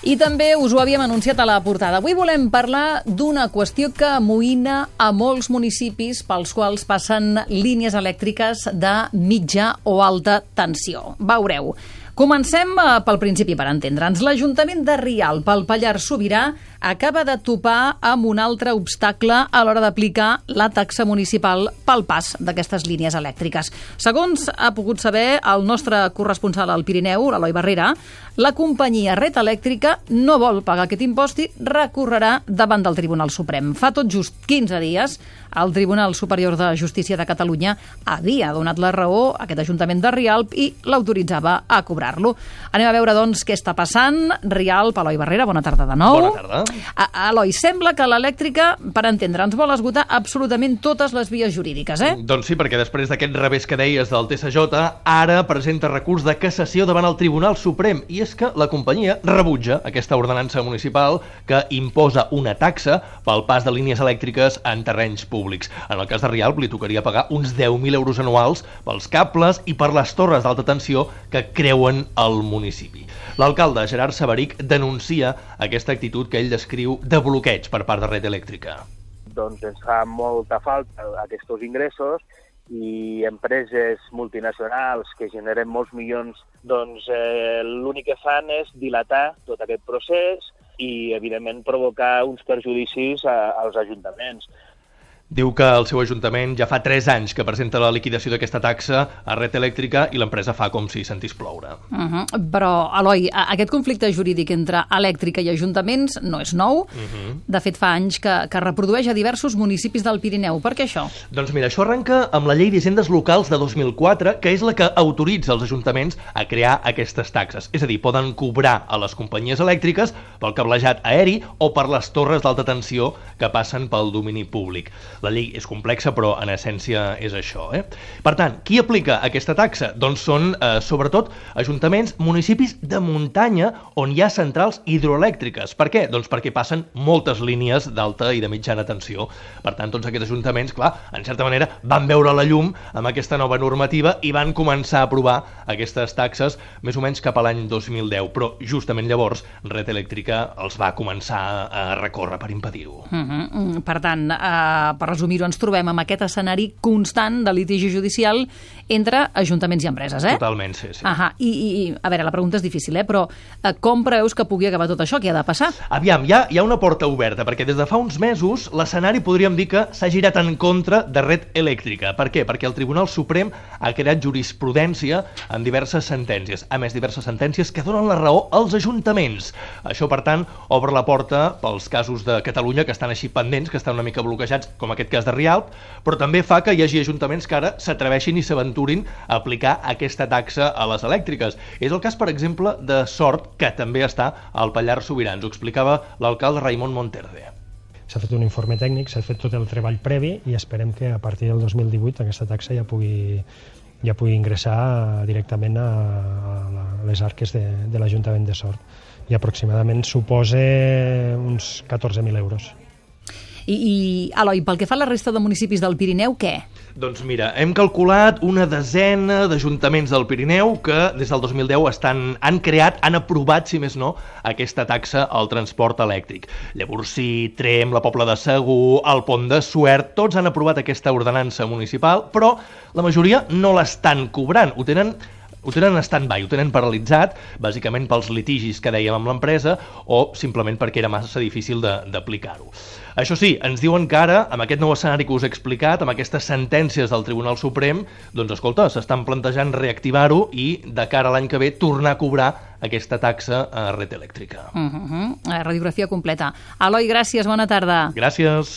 I també us ho havíem anunciat a la portada. Avui volem parlar d'una qüestió que amoïna a molts municipis pels quals passen línies elèctriques de mitja o alta tensió. Veureu. Comencem pel principi, per entendre'ns. L'Ajuntament de Rialp, al Pallars Sobirà, acaba de topar amb un altre obstacle a l'hora d'aplicar la taxa municipal pel pas d'aquestes línies elèctriques. Segons ha pogut saber el nostre corresponsal al Pirineu, l'Eloi Barrera, la companyia Red Elèctrica no vol pagar aquest impost i recorrerà davant del Tribunal Suprem. Fa tot just 15 dies, el Tribunal Superior de Justícia de Catalunya havia donat la raó a aquest Ajuntament de Rialp i l'autoritzava a cobrar-lo. Anem a veure, doncs, què està passant. Rialp, Eloi Barrera, bona tarda de nou. Bona tarda. Eloi, sembla que l'elèctrica, per entendre'ns, vol esgotar absolutament totes les vies jurídiques, eh? Doncs sí, perquè després d'aquest revés que deies del TSJ, ara presenta recurs de cassació davant el Tribunal Suprem. I és que la companyia rebutja aquesta ordenança municipal que imposa una taxa pel pas de línies elèctriques en terrenys públics. En el cas de Rialp li tocaria pagar uns 10.000 euros anuals pels cables i per les torres d'alta tensió que creuen el municipi. L'alcalde Gerard Sabarich denuncia aquesta actitud que ell descriu de bloqueig per part de Red Elèctrica. Doncs ens fa molta falta aquests ingressos i empreses multinacionals que generen molts milions, doncs l'únic que fan és dilatar tot aquest procés i, evidentment, provocar uns perjudicis als ajuntaments. Diu que el seu ajuntament ja fa 3 anys que presenta la liquidació d'aquesta taxa a Red Elèctrica i l'empresa fa com si sentís ploure. Però, Eloi, aquest conflicte jurídic entre elèctrica i ajuntaments no és nou. De fet, fa anys que reprodueix a diversos municipis del Pirineu. Per què això? Doncs mira, això arrenca amb la Llei d'Hisendes Locals de 2004, que és la que autoritza els ajuntaments a crear aquestes taxes. És a dir, poden cobrar a les companyies elèctriques pel cablejat aeri o per les torres d'alta tensió que passen pel domini públic. La llei és complexa, però en essència és això. Per tant, qui aplica aquesta taxa? Doncs són, sobretot, ajuntaments, municipis de muntanya on hi ha centrals hidroelèctriques. Per què? Doncs perquè passen moltes línies d'alta i de mitjana tensió. Per tant, tots aquests ajuntaments, clar, en certa manera, van veure la llum amb aquesta nova normativa i van començar a aprovar aquestes taxes més o menys cap a l'any 2010. Però, justament llavors, Red Elèctrica els va començar a recórrer per impedir-ho. Per tant, per resumir-ho, ens trobem amb aquest escenari constant de litigi judicial entre ajuntaments i empreses, eh? Totalment, sí. I a veure, la pregunta és difícil, però com preveus que pugui acabar tot això? Què ha de passar? Aviam, hi ha una porta oberta, perquè des de fa uns mesos l'escenari podríem dir que s'ha girat en contra de Red Elèctrica. Per què? Perquè el Tribunal Suprem ha creat jurisprudència en diverses sentències, a més diverses sentències que donen la raó als ajuntaments. Això, per tant, obre la porta pels casos de Catalunya que estan així pendents, que estan una mica bloquejats, com aquest cas de Rialp, però també fa que hi hagi ajuntaments que ara s'atreveixin i s'aventurin a aplicar aquesta taxa a les elèctriques. És el cas, per exemple, de Sort, que també està al Pallars Sobirà. Ens ho explicava l'alcalde Raimon Monterde. S'ha fet un informe tècnic, s'ha fet tot el treball previ i esperem que a partir del 2018 aquesta taxa ja pugui ingressar directament a les arques de l'Ajuntament de Sort. I aproximadament suposa uns 14.000 euros. I, Eloi, pel que fa a la resta de municipis del Pirineu, què? Doncs mira, hem calculat una desena d'ajuntaments del Pirineu que des del 2010 han aprovat, si més no, aquesta taxa al transport elèctric. Llavorsí, Tremp, la Pobla de Segur, el Pont de Suert, tots han aprovat aquesta ordenança municipal, però la majoria no l'estan cobrant, ho tenen en stand-by, ho tenen paralitzat, bàsicament pels litigis que dèiem amb l'empresa o simplement perquè era massa difícil d'aplicar-ho. Això sí, ens diuen que ara, amb aquest nou escenari que us he explicat, amb aquestes sentències del Tribunal Suprem, doncs escolta, s'estan plantejant reactivar-ho i de cara a l'any que ve tornar a cobrar aquesta taxa a Red Elèctrica. Radiografia completa. Eloi, gràcies, bona tarda. Gràcies.